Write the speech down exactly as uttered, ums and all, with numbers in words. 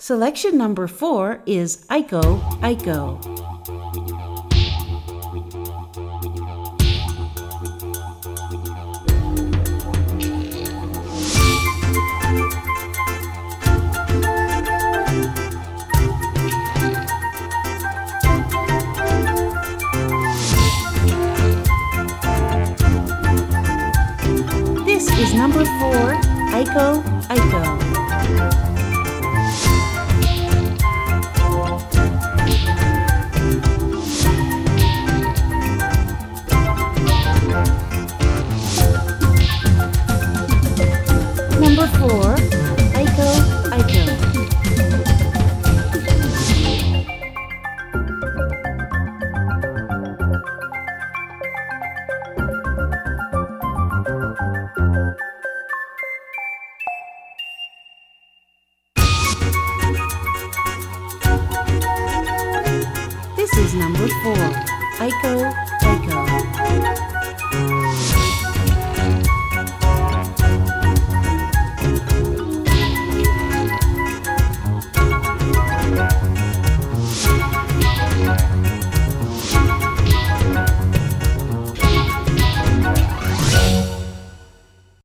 Selection number four is Aiko, Aiko. This is number four, Aiko, Aiko. Number four, Aiko, Aiko. This is number four, Aiko,